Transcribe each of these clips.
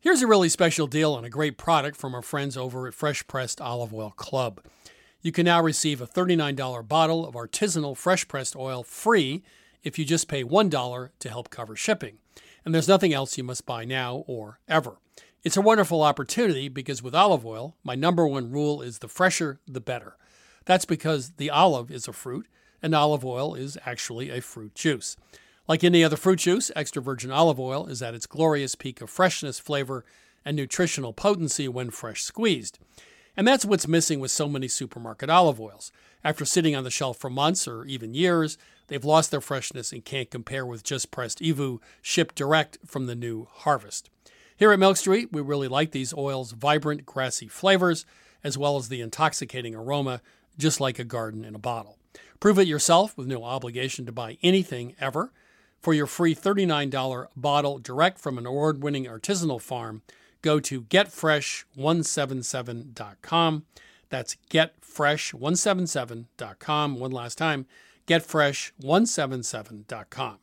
Here's a really special deal on a great product from our friends over at Fresh Pressed Olive Oil Club. You can now receive a $39 bottle of artisanal fresh pressed oil free if you just pay $1 to help cover shipping. And there's nothing else you must buy now or ever. It's a wonderful opportunity because with olive oil, my number one rule is the fresher, the better. That's because the olive is a fruit, and olive oil is actually a fruit juice. Like any other fruit juice, extra virgin olive oil is at its glorious peak of freshness, flavor, and nutritional potency when fresh squeezed. And that's what's missing with so many supermarket olive oils. After sitting on the shelf for months or even years, they've lost their freshness and can't compare with just pressed EVOO shipped direct from the new harvest. Here at Milk Street, we really like these oils' vibrant, grassy flavors, as well as the intoxicating aroma, just like a garden in a bottle. Prove it yourself with no obligation to buy anything ever. For your free $39 bottle direct from an award-winning artisanal farm, go to getfresh177.com. That's getfresh177.com. One last time, getfresh177.com.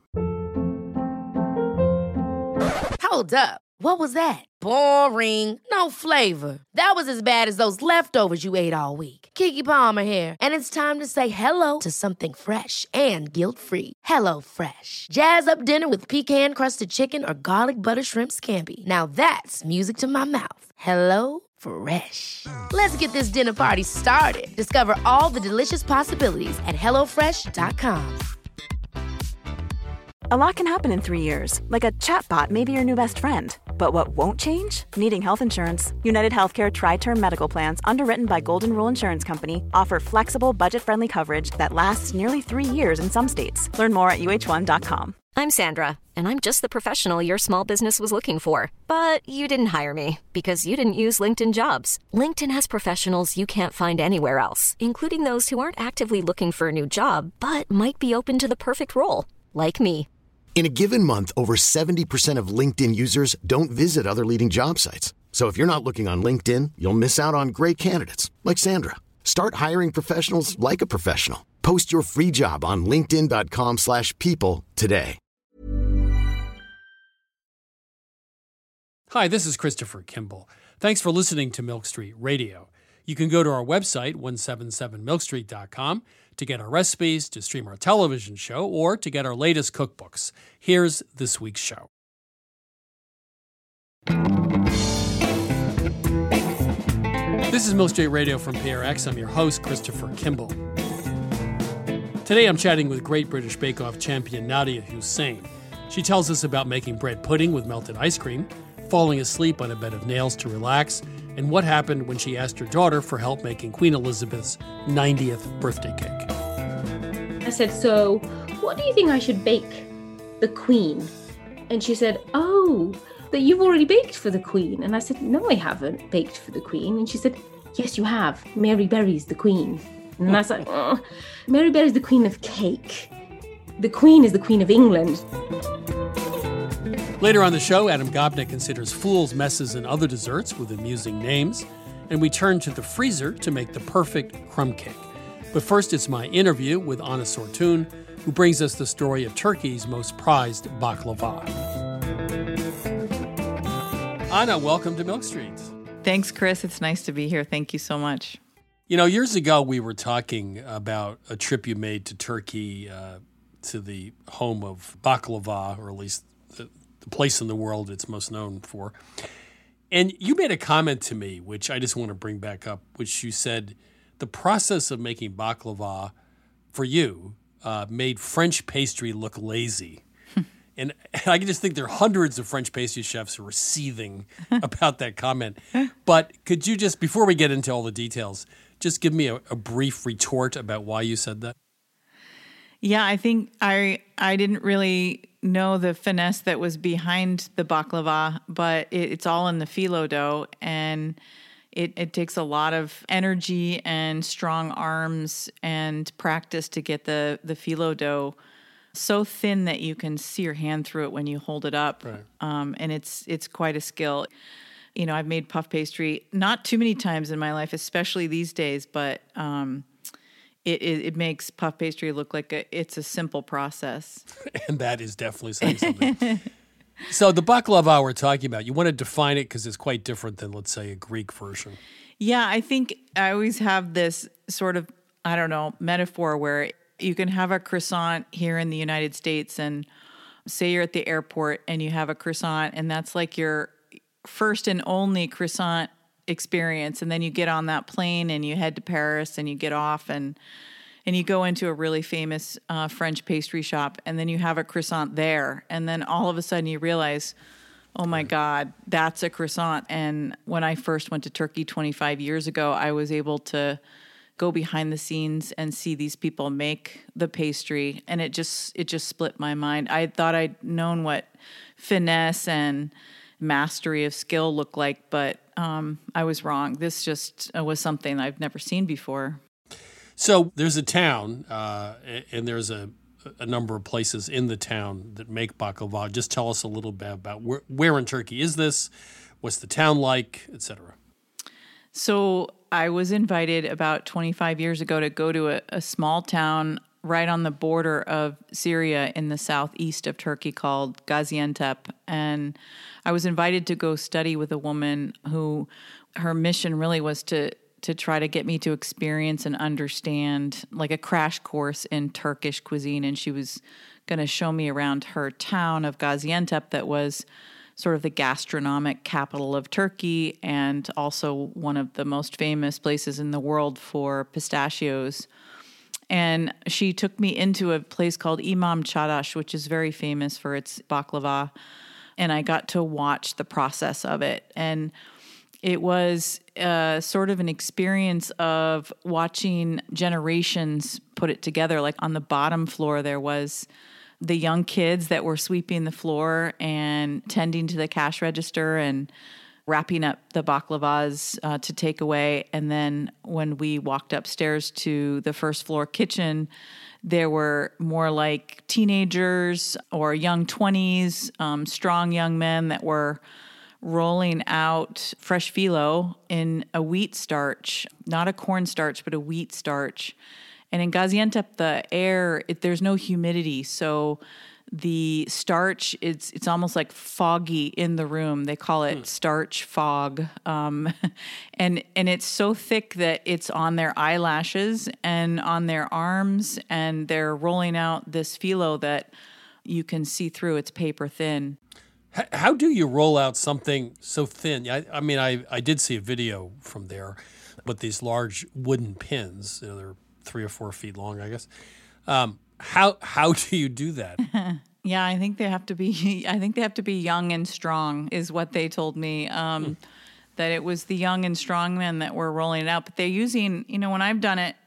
Hold up. What was that? Boring. No flavor. That was as bad as those leftovers you ate all week. Keke Palmer here, and it's time to say hello to something fresh and guilt-free. Hello Fresh. Jazz up dinner with pecan-crusted chicken or garlic butter shrimp scampi. Now that's music to my mouth. Hello Fresh. Let's get this dinner party started. Discover all the delicious possibilities at hellofresh.com. A lot can happen in 3 years, like a chatbot may be your new best friend. But what won't change? Needing health insurance. United Healthcare Tri-Term Medical Plans, underwritten by Golden Rule Insurance Company, offer flexible, budget-friendly coverage that lasts nearly 3 years in some states. Learn more at uh1.com. I'm Sandra, and I'm just the professional your small business was looking for. But you didn't hire me because you didn't use LinkedIn Jobs. LinkedIn has professionals you can't find anywhere else, including those who aren't actively looking for a new job, but might be open to the perfect role, like me. In a given month, over 70% of LinkedIn users don't visit other leading job sites. So if you're not looking on LinkedIn, you'll miss out on great candidates like Sandra. Start hiring professionals like a professional. Post your free job on linkedin.com/people today. Hi, this is Christopher Kimball. Thanks for listening to Milk Street Radio. You can go to our website, 177milkstreet.com, to get our recipes, to stream our television show, or to get our latest cookbooks. Here's this week's show. This is Milk Street Radio from PRX. I'm your host, Christopher Kimball. Today I'm chatting with Great British Bake Off champion Nadia Hussain. She tells us about making bread pudding with melted ice cream, falling asleep on a bed of nails to relax, and what happened when she asked her daughter for help making Queen Elizabeth's 90th birthday cake. I said, so what do you think I should bake the Queen? And she said, oh, that you've already baked for the Queen. And I said, no, I haven't baked for the Queen. And she said, yes, you have. Mary Berry's the Queen. And I said, oh, Mary Berry's the Queen of cake. The Queen is the Queen of England. Later on the show, Adam Gopnik considers fools, messes, and other desserts with amusing names, and we turn to the freezer to make the perfect crumb cake. But first, it's my interview with Anna Sortun, who brings us the story of Turkey's most prized baklava. Anna, welcome to Milk Street. Thanks, Chris. It's nice to be here. Thank you so much. You know, years ago, we were talking about a trip you made to Turkey, to the home of baklava, or at least the place in the world it's most known for. And you made a comment to me, which I just want to bring back up, which you said the process of making baklava for you made French pastry look lazy. And I can just think there are hundreds of French pastry chefs who are seething about that comment. But could you just, before we get into all the details, just give me a brief retort about why you said that? Yeah, I think I didn't really know the finesse that was behind the baklava, but it's all in the phyllo dough, and it takes a lot of energy and strong arms and practice to get the phyllo dough so thin that you can see your hand through it when you hold it up. Right. And it's quite a skill. You know, I've made puff pastry not too many times in my life, especially these days, but it makes puff pastry look like it's a simple process. And that is definitely saying something. So the baklava we're talking about, you want to define it because it's quite different than, let's say, a Greek version. Yeah, I think I always have this sort of, I don't know, metaphor where you can have a croissant here in the United States and say you're at the airport and you have a croissant and that's like your first and only croissant experience. And then you get on that plane and you head to Paris and you get off and you go into a really famous French pastry shop and then you have a croissant there. And then all of a sudden you realize, oh my God, that's a croissant. And when I first went to Turkey 25 years ago, I was able to go behind the scenes and see these people make the pastry. And it just split my mind. I thought I'd known what finesse and mastery of skill looked like, but I was wrong. This just was something I've never seen before. So there's a town, and there's a number of places in the town that make baklava. Just tell us a little bit about where in Turkey is this, what's the town like, etc. So I was invited about 25 years ago to go to a small town right on the border of Syria in the southeast of Turkey called Gaziantep. And I was invited to go study with a woman who her mission really was to try to get me to experience and understand like a crash course in Turkish cuisine. And she was going to show me around her town of Gaziantep that was sort of the gastronomic capital of Turkey and also one of the most famous places in the world for pistachios. And she took me into a place called Imam Çağdaş, which is very famous for its baklava. And I got to watch the process of it. And it was sort of an experience of watching generations put it together. Like on the bottom floor, there was the young kids that were sweeping the floor and tending to the cash register and wrapping up the baklavas to take away. And then when we walked upstairs to the first floor kitchen, there were more like teenagers or young 20s, strong young men that were rolling out fresh phyllo in a wheat starch, not a corn starch, but a wheat starch. And in Gaziantep, the air, there's no humidity. So the starch, it's almost like foggy in the room. They call it starch fog. And it's so thick that it's on their eyelashes and on their arms, and they're rolling out this phyllo that you can see through. It's paper thin. How do you roll out something so thin? I mean, I did see a video from there with these large wooden pins. You know, they're 3 or 4 feet long, I guess. How do you do that? Yeah, I think they have to be young and strong, is what they told me. That it was the young and strong men that were rolling it out. But they're using, when I've done it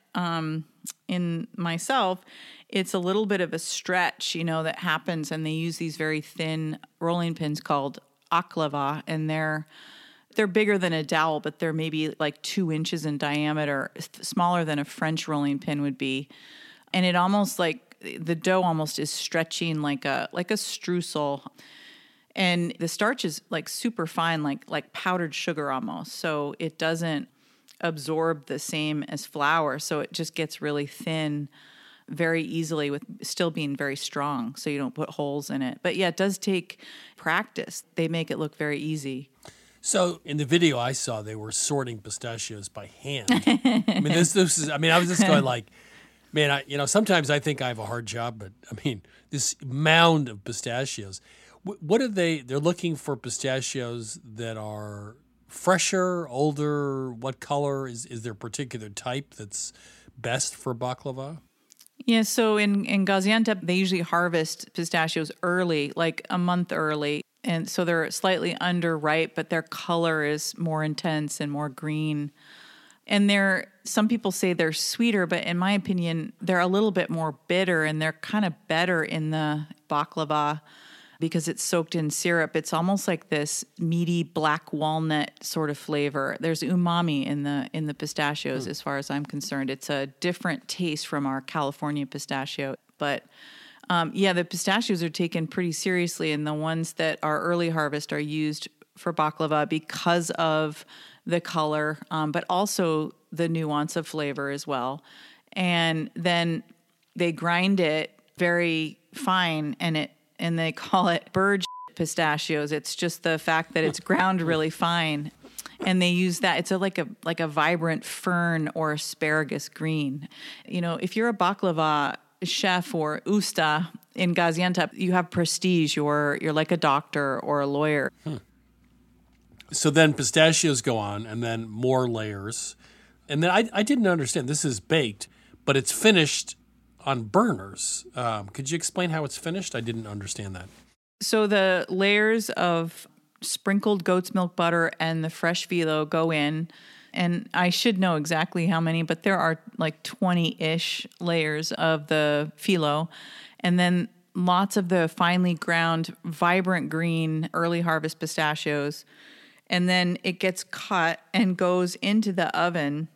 in myself, it's a little bit of a stretch, that happens, and they use these very thin rolling pins called aklava, and they're bigger than a dowel, but they're maybe like 2 inches in diameter, smaller than a French rolling pin would be. And it almost like the dough almost is stretching like a streusel. And the starch is like super fine, like powdered sugar almost. So it doesn't absorb the same as flour. So it just gets really thin very easily with still being very strong. So you don't put holes in it. But yeah, it does take practice. They make it look very easy. So in the video I saw, they were sorting pistachios by hand. I mean, this is. I mean, I was just going like, man, sometimes I think I have a hard job, but I mean, this mound of pistachios. What are they? They're looking for pistachios that are fresher, older. What color is there? A particular type that's best for baklava? Yeah, so in Gaziantep, they usually harvest pistachios early, like a month early. And so they're slightly underripe, but their color is more intense and more green. And some people say they're sweeter, but in my opinion, they're a little bit more bitter, and they're kind of better in the baklava because it's soaked in syrup. It's almost like this meaty black walnut sort of flavor. There's umami in the pistachios, as far as I'm concerned. It's a different taste from our California pistachio. But the pistachios are taken pretty seriously, and the ones that are early harvest are used for baklava because of the color, but also the nuance of flavor as well. And then they grind it very fine, and they call it bird shit pistachios. It's just the fact that it's ground really fine. And they use that. It's like a vibrant fern or asparagus green. You know, if you're a baklava chef or usta in Gaziantep, you have prestige. You're like a doctor or a lawyer. So then pistachios go on, and then more layers. And then I didn't understand. This is baked, but it's finished on burners. Could you explain how it's finished? I didn't understand that. So the layers of sprinkled goat's milk butter and the fresh phyllo go in. And I should know exactly how many, but there are like 20-ish layers of the phyllo. And then lots of the finely ground, vibrant green, early harvest pistachios. And then it gets cut and goes into the oven.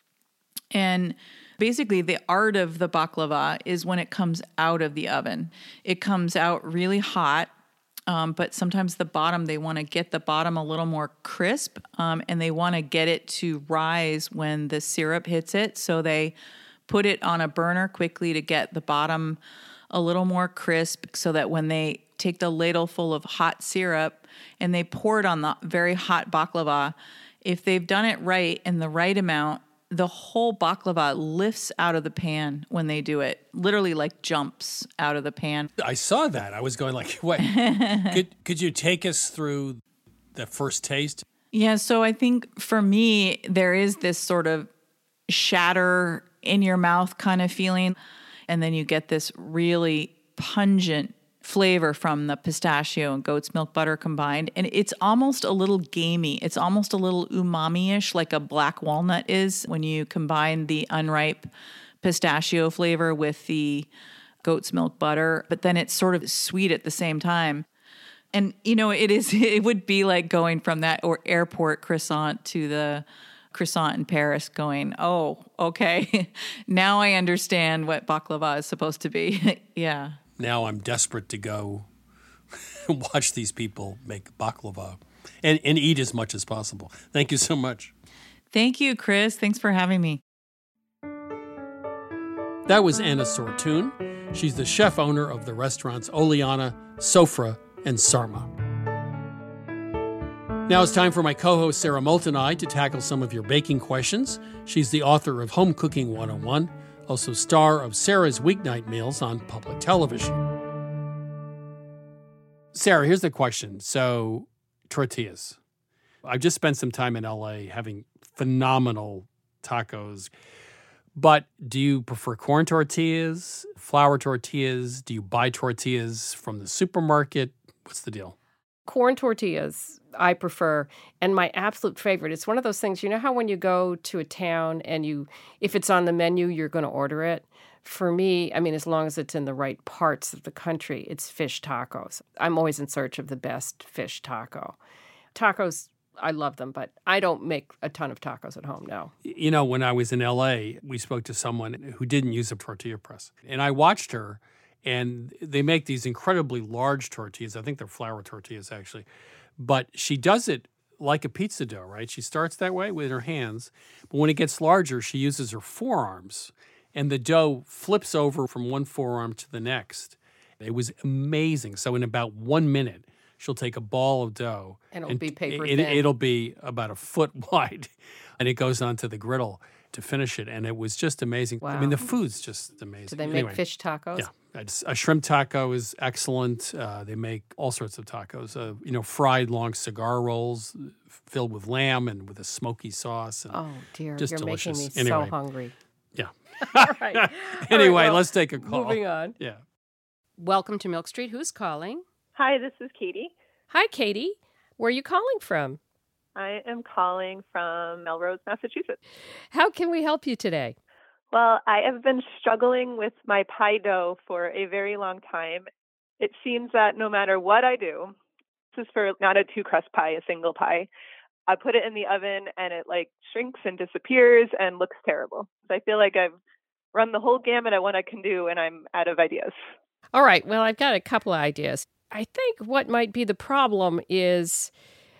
And basically the art of the baklava is when it comes out of the oven. It comes out really hot. But sometimes the bottom, they want to get the bottom a little more crisp, and they want to get it to rise when the syrup hits it. So they put it on a burner quickly to get the bottom a little more crisp so that when they take the ladle full of hot syrup and they pour it on the very hot baklava, if they've done it right in the right amount, the whole baklava lifts out of the pan when they do it, literally like jumps out of the pan. I saw that. I was going like, wait, could you take us through the first taste? Yeah, so I think for me, there is this sort of shatter in your mouth kind of feeling. And then you get this really pungent flavor from the pistachio and goat's milk butter combined. And it's almost a little gamey. It's almost a little umami-ish, like a black walnut is when you combine the unripe pistachio flavor with the goat's milk butter. But then it's sort of sweet at the same time. And, you know, it would be like going from that or airport croissant to the croissant in Paris going, oh, okay, now I understand what baklava is supposed to be. Yeah. Now I'm desperate to go watch these people make baklava and eat as much as possible. Thank you so much. Thank you, Chris. Thanks for having me. That was Anna Sortun. She's the chef owner of the restaurants Oliana, Sofra, and Sarma. Now it's time for my co-host Sarah Moulton and I to tackle some of your baking questions. She's the author of Home Cooking 101, also star of Sarah's Weeknight Meals on public television. Sarah, here's the question. So, tortillas. I've just spent some time in LA having phenomenal tacos. But do you prefer corn tortillas, flour tortillas? Do you buy tortillas from the supermarket? What's the deal? Corn tortillas, I prefer. And my absolute favorite, it's one of those things, you know how when you go to a town and if it's on the menu, you're going to order it? For me, I mean, as long as it's in the right parts of the country, it's fish tacos. I'm always in search of the best fish taco. Tacos, I love them, but I don't make a ton of tacos at home, no. You know, when I was in LA, we spoke to someone who didn't use a tortilla press. And I watched her, and they make these incredibly large tortillas. I think they're flour tortillas, actually. But she does it like a pizza dough, right? She starts that way with her hands. But when it gets larger, she uses her forearms. And the dough flips over from one forearm to the next. It was amazing. So in about 1 minute, she'll take a ball of dough. And it'll be paper thin. It'll be about a foot wide. And it goes onto the griddle to finish it. And it was just amazing. Wow. I mean, the food's just amazing. Do they make fish tacos? Yeah. A shrimp taco is excellent. They make all sorts of tacos. Fried long cigar rolls filled with lamb and with a smoky sauce. And oh, dear. Just You're delicious. making me so hungry. Yeah. All right. Anyway, let's take a call. Moving on. Yeah. Welcome to Milk Street. Who's calling? Hi, this is Katie. Hi, Katie. Where are you calling from? I am calling from Melrose, Massachusetts. How can we help you today? Well, I have been struggling with my pie dough for a very long time. It seems that no matter what I do, this is for not a 2-crust pie, a single pie, I put it in the oven and it shrinks and disappears and looks terrible. I feel like I've run the whole gamut of what I can do and I'm out of ideas. All right. Well, I've got a couple of ideas. I think what might be the problem is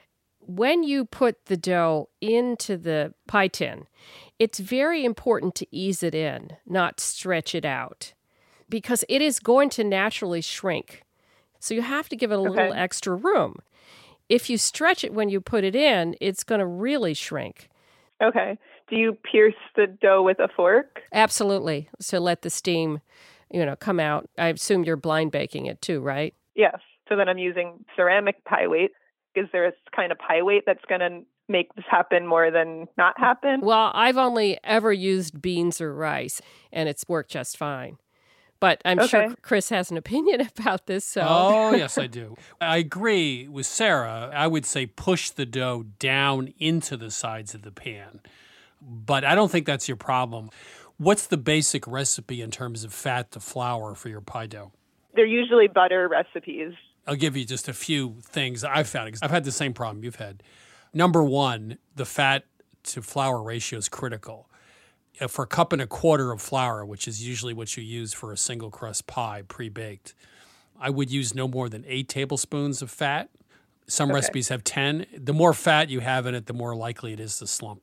when you put the dough into the pie tin, it's very important to ease it in, not stretch it out, because it is going to naturally shrink So you have to give it a little extra room. If you stretch it when you put it in, it's going to really shrink. Okay. Do you pierce the dough with a fork? Absolutely. So let the steam, come out. I assume you're blind baking it too, right? Yes. So then I'm using ceramic pie weight. Is there a kind of pie weight that's going to make this happen more than not happen? Well, I've only ever used beans or rice, and it's worked just fine. But I'm sure Chris has an opinion about this. So. Oh, yes, I do. I agree with Sarah. I would say push the dough down into the sides of the pan. But I don't think that's your problem. What's the basic recipe in terms of fat to flour for your pie dough? They're usually butter recipes. I'll give you just a few things I've found. I've had the same problem you've had. Number one, the fat to flour ratio is critical. For 1.25 cups of flour, which is usually what you use for a single crust pie pre-baked, I would use no more than 8 tablespoons of fat. Some recipes have 10. The more fat you have in it, the more likely it is to slump.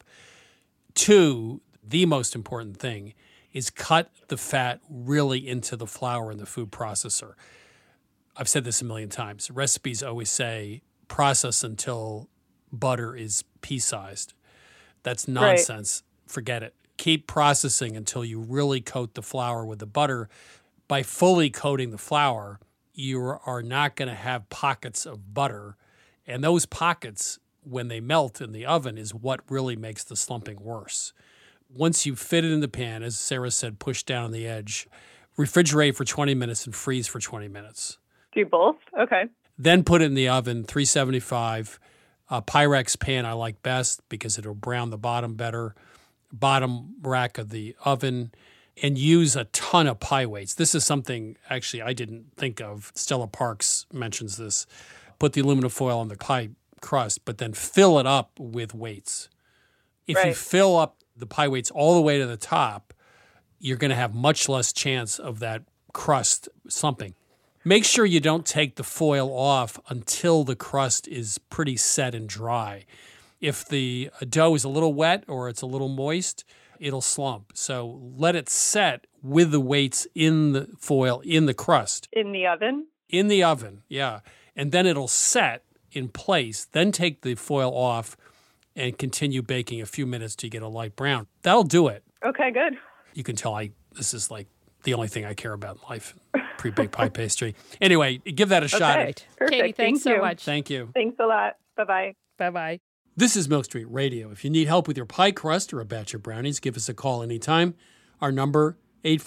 2, the most important thing is cut the fat really into the flour in the food processor. I've said this a million times. Recipes always say process until butter is pea-sized. That's nonsense. Right. Forget it. Keep processing until you really coat the flour with the butter. By fully coating the flour, you are not going to have pockets of butter. And those pockets, when they melt in the oven, is what really makes the slumping worse. Once you fit it in the pan, as Sarah said, push down on the edge, refrigerate for 20 minutes and freeze for 20 minutes. Do both? Okay. Then put it in the oven, 375. Pyrex pan I like best because it'll brown the bottom better. Bottom rack of the oven, and use a ton of pie weights. This is something actually I didn't think of. Stella Parks mentions this. Put the aluminum foil on the pie crust, but then fill it up with weights. If you fill up the pie weights all the way to the top, you're going to have much less chance of that crust slumping. Make sure you don't take the foil off until the crust is pretty set and dry. If the dough is a little wet or it's a little moist, it'll slump. So let it set with the weights in the foil, in the crust. In the oven? In the oven, yeah. And then it'll set in place. Then take the foil off and continue baking a few minutes to get a light brown. That'll do it. Okay, good. You can tell this is like the only thing I care about in life, pre-baked pie pastry. Anyway, give that a shot. Perfect. Katie, thanks so much. Thank you. Thanks a lot. Bye-bye. Bye-bye. This is Milk Street Radio. If you need help with your pie crust or a batch of brownies, give us a call anytime. Our number,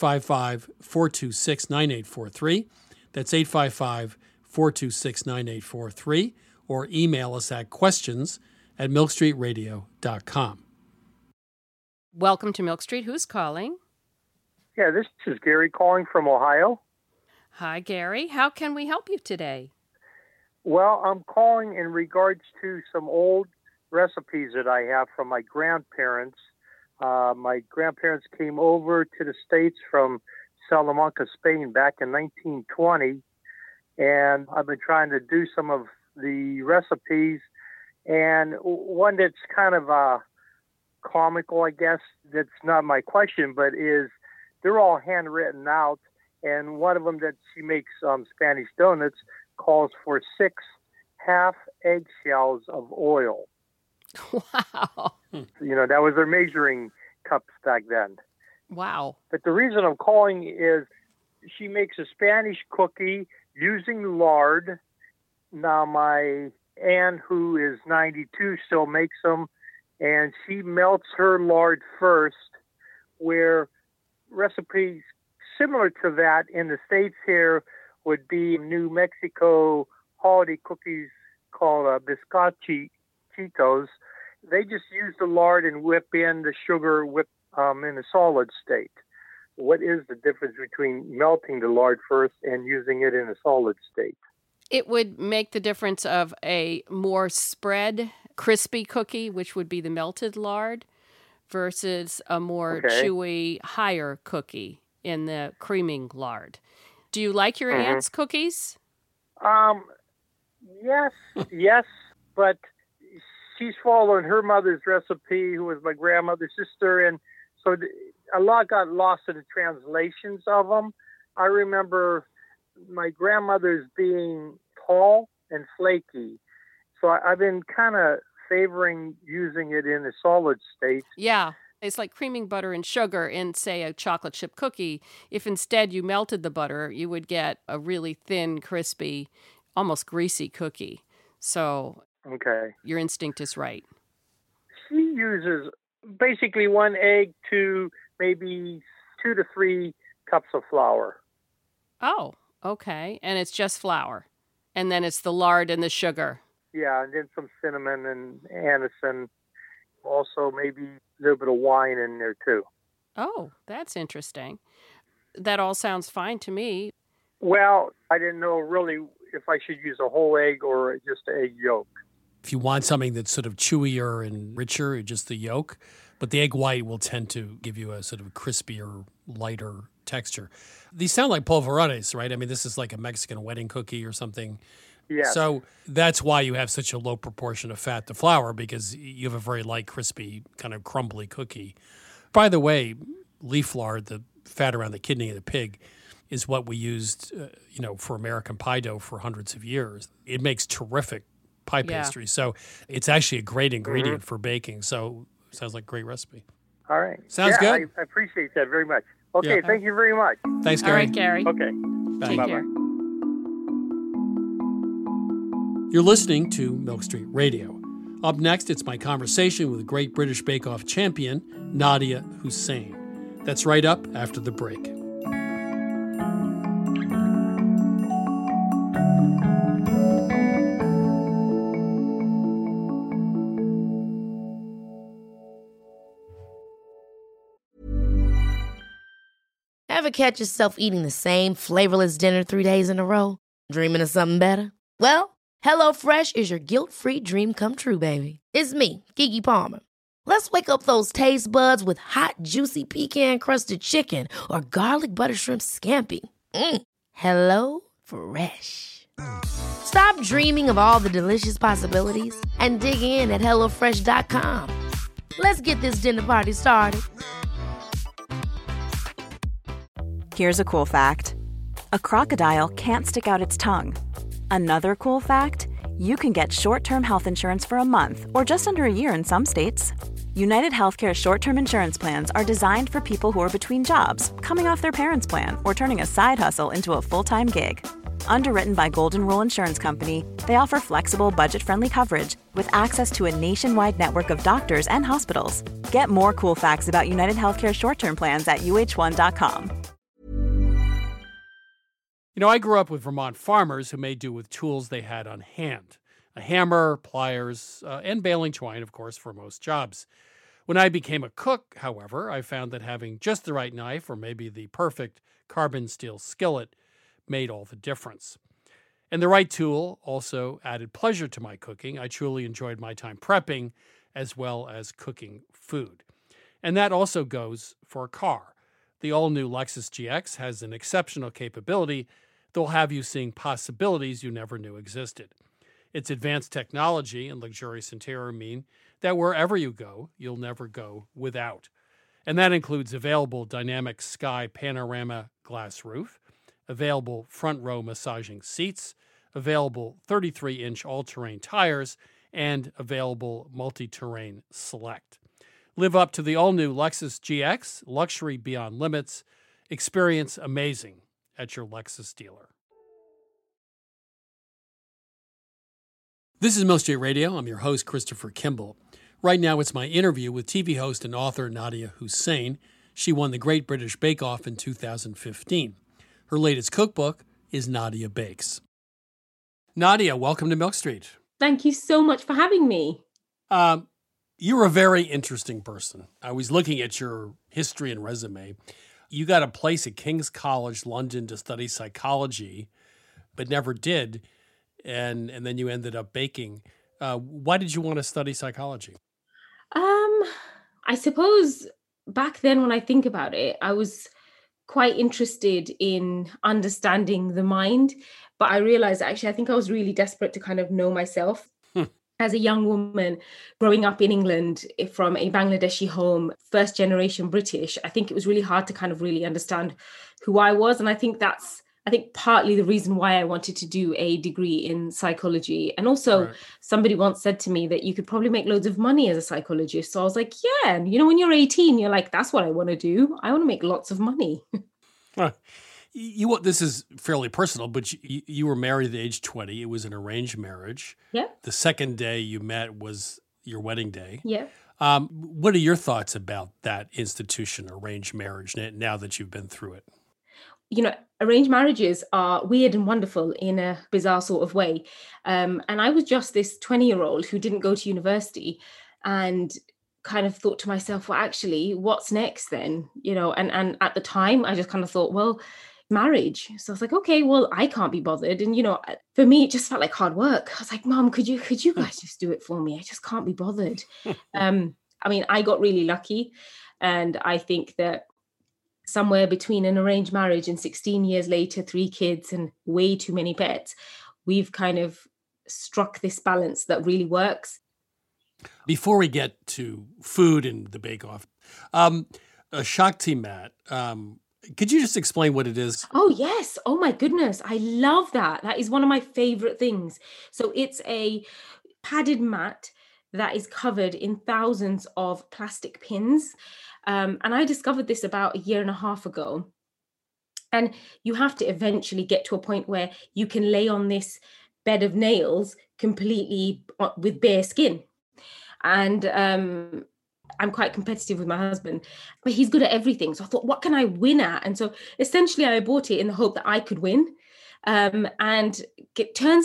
855-426-9843. That's 855-426-9843. Or email us at questions@milkstreetradio.com. Welcome to Milk Street. Who's calling? Yeah, this is Gary calling from Ohio. Hi, Gary. How can we help you today? Well, I'm calling in regards to some old recipes that I have from my grandparents. My grandparents came over to the States from Salamanca, Spain back in 1920, and I've been trying to do some of the recipes, and one that's kind of comical, I guess, that's not my question, but is they're all handwritten out, and one of them that she makes Spanish donuts calls for 6 half eggshells of oil. Wow. That was their measuring cups back then. Wow. But the reason I'm calling is she makes a Spanish cookie using lard. Now, my aunt, who is 92, still makes them, and she melts her lard first, where recipes similar to that in the States here would be New Mexico holiday cookies called bizcochitos. They just use the lard and whip in the sugar in a solid state. What is the difference between melting the lard first and using it in a solid state? It would make the difference of a more spread, crispy cookie, which would be the melted lard, versus a more chewy, higher cookie in the creaming lard. Do you like your aunt's cookies? Yes, but she's following her mother's recipe, who was my grandmother's sister, and so a lot got lost in the translations of them. I remember my grandmother's being tall and flaky. So I've been kind of favoring using it in a solid state. Yeah. It's like creaming butter and sugar in, say, a chocolate chip cookie. If instead you melted the butter, you would get a really thin, crispy, almost greasy cookie. So your instinct is right. She uses basically 1 egg to maybe 2 to 3 cups of flour. Oh, okay. And it's just flour. And then it's the lard and the sugar. Yeah, and then some cinnamon and anise, and also maybe a little bit of wine in there too. Oh, that's interesting. That all sounds fine to me. Well, I didn't know really if I should use a whole egg or just an egg yolk. If you want something that's sort of chewier and richer, just the yolk. But the egg white will tend to give you a sort of crispier, lighter texture. These sound like polvorones, right? I mean, this is like a Mexican wedding cookie or something. Yeah. So that's why you have such a low proportion of fat to flour, because you have a very light, crispy, kind of crumbly cookie. By the way, leaf lard, the fat around the kidney of the pig, is what we used, for American pie dough for hundreds of years. It makes terrific pie pastry. So it's actually a great ingredient for baking. So it sounds like a great recipe. All right. Sounds good. I appreciate that very much. Okay, thank you very much. Thanks, Gary. All right, Gary. Okay. Take Bye-bye. care. You're listening to Milk Street Radio. Up next, it's my conversation with Great British Bake Off champion, Nadia Hussain. That's right up after the break. Ever catch yourself eating the same flavorless dinner 3 days in a row? Dreaming of something better? Well, HelloFresh is your guilt-free dream come true, baby. It's me, Keke Palmer. Let's wake up those taste buds with hot, juicy pecan-crusted chicken or garlic butter shrimp scampi. Hello Fresh. Stop dreaming of all the delicious possibilities and dig in at HelloFresh.com. Let's get this dinner party started. Here's a cool fact. A crocodile can't stick out its tongue. Another cool fact, you can get short-term health insurance for a month or just under a year in some states. United Healthcare short-term insurance plans are designed for people who are between jobs, coming off their parents' plan, or turning a side hustle into a full-time gig. Underwritten by Golden Rule Insurance Company, they offer flexible, budget-friendly coverage with access to a nationwide network of doctors and hospitals. Get more cool facts about United Healthcare short-term plans at uh1.com. I grew up with Vermont farmers who made do with tools they had on hand. A hammer, pliers, and baling twine, of course, for most jobs. When I became a cook, however, I found that having just the right knife, or maybe the perfect carbon steel skillet, made all the difference. And the right tool also added pleasure to my cooking. I truly enjoyed my time prepping as well as cooking food. And that also goes for a car. The all-new Lexus GX has an exceptional capability that will have you seeing possibilities you never knew existed. Its advanced technology and luxurious interior mean that wherever you go, you'll never go without. And that includes available dynamic sky panorama glass roof, available front row massaging seats, available 33-inch all-terrain tires, and available multi-terrain select. Live up to the all-new Lexus GX, luxury beyond limits. Experience amazing at your Lexus dealer. This is Milk Street Radio. I'm your host, Christopher Kimball. Right now, it's my interview with TV host and author Nadia Hussain. She won the Great British Bake Off in 2015. Her latest cookbook is Nadia Bakes. Nadia, welcome to Milk Street. Thank you so much for having me. You're a very interesting person. I was looking at your history and resume. You got a place at King's College London to study psychology, but never did, and then you ended up baking. Why did you want to study psychology? I suppose back then when I think about it, I was quite interested in understanding the mind, but I realized actually I think I was really desperate to kind of know myself. As a young woman growing up in England from a Bangladeshi home, first generation British, I think it was really hard to kind of really understand who I was. And I think that's I think partly the reason why I wanted to do a degree in psychology. And also somebody once said to me that you could probably make loads of money as a psychologist. So I was like, yeah. And when you're 18, you're like, that's what I want to do. I want to make lots of money. This is fairly personal, but you were married at age 20. It was an arranged marriage. Yeah. The second day you met was your wedding day. Yeah. What are your thoughts about that institution, arranged marriage, now that you've been through it? Arranged marriages are weird and wonderful in a bizarre sort of way. And I was just this 20-year-old who didn't go to university and kind of thought to myself, well, actually, what's next then? And at the time, I just kind of thought, well, marriage. So I was like, okay, well, I can't be bothered. And, for me, it just felt like hard work. I was like, Mom, could you guys just do it for me? I just can't be bothered. I got really lucky. And I think that somewhere between an arranged marriage and 16 years later, 3 kids and way too many pets, we've kind of struck this balance that really works. Before we get to food and the bake-off, Shakti mat, could you just explain what it is? Oh, yes. Oh, my goodness. I love that. That is one of my favorite things. So it's a padded mat that is covered in thousands of plastic pins. And I discovered this about 1.5 years ago. And you have to eventually get to a point where you can lay on this bed of nails completely with bare skin. And I'm quite competitive with my husband, but he's good at everything. So I thought, what can I win at? And so essentially I bought it in the hope that I could win. And it turns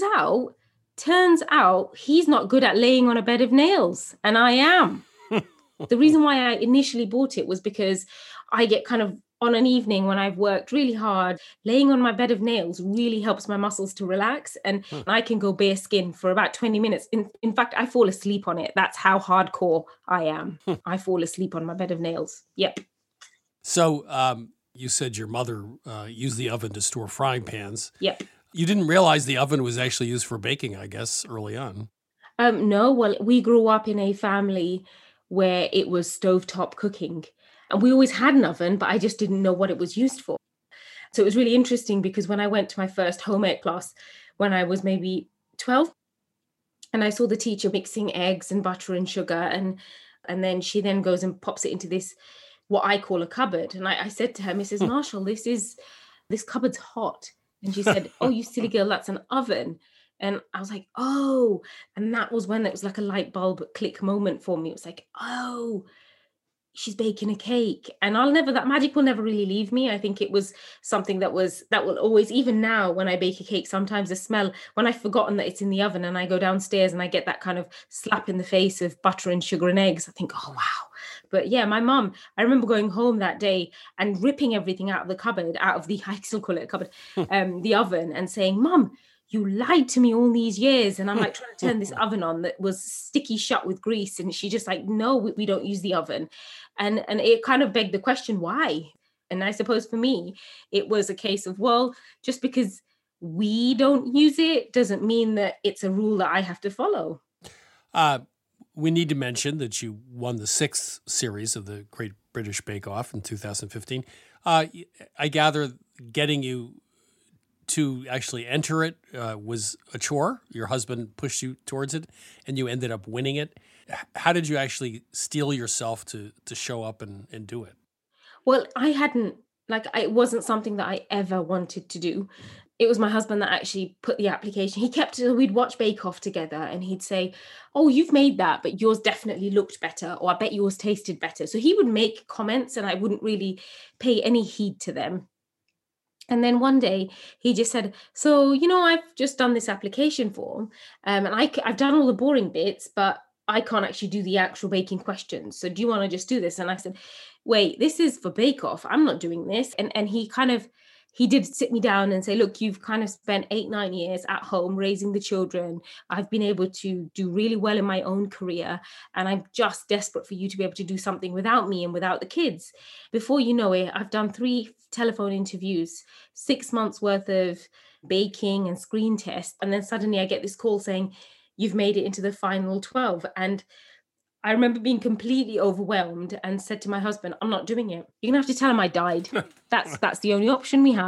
out he's not good at laying on a bed of nails, and I am. The reason why I initially bought it was because I get kind of on an evening when I've worked really hard, laying on my bed of nails really helps my muscles to relax, and I can go bare skin for about 20 minutes. In fact, I fall asleep on it. That's how hardcore I am. I fall asleep on my bed of nails. Yep. So you said your mother used the oven to store frying pans. Yep. You didn't realize the oven was actually used for baking, I guess, early on. No, well, we grew up in a family where it was stovetop cooking. And we always had an oven, but I just didn't know what it was used for. So it was really interesting because when I went to my first home ec class, when I was maybe 12, and I saw the teacher mixing eggs and butter and sugar, and then she then goes and pops it into this, what I call a cupboard. And I said to her, Mrs. Marshall, this cupboard's hot. And she said, oh, you silly girl, that's an oven. And I was like, oh, and that was when it was like a light bulb click moment for me. It was like, oh, she's baking a cake. And that magic will never really leave me. I think it was something that will always, even now when I bake a cake, sometimes the smell, when I've forgotten that it's in the oven and I go downstairs and I get that kind of slap in the face of butter and sugar and eggs, I think, oh, wow. But yeah, my mom, I remember going home that day and ripping everything out of the cupboard, I still call it a cupboard, the oven, and saying, Mom, you lied to me all these years. And I'm like trying to turn this oven on that was sticky shut with grease. And she just like, no, we don't use the oven. And it kind of begged the question, why? And I suppose for me, it was a case of, well, just because we don't use it doesn't mean that it's a rule that I have to follow. We need to mention that you won the 6th series of the Great British Bake Off in 2015. I gather getting you to actually enter it was a chore. Your husband pushed you towards it, and you ended up winning it. How did you actually steel yourself to show up and do it? Well, it wasn't something that I ever wanted to do. It was my husband that actually put the application. We'd watch Bake Off together and he'd say, oh, you've made that, but yours definitely looked better, or I bet yours tasted better. So he would make comments and I wouldn't really pay any heed to them. And then one day he just said, so, I've just done this application form and I've done all the boring bits, but I can't actually do the actual baking questions. So do you want to just do this? And I said, wait, this is for Bake Off. I'm not doing this. And he did sit me down and say, look, you've kind of spent 8-9 years at home raising the children. I've been able to do really well in my own career. And I'm just desperate for you to be able to do something without me and without the kids. Before you know it, I've done 3 telephone interviews, 6 months worth of baking and screen tests. And then suddenly I get this call saying, you've made it into the final 12. And I remember being completely overwhelmed and said to my husband, I'm not doing it. You're going to have to tell him I died. That's the only option we have.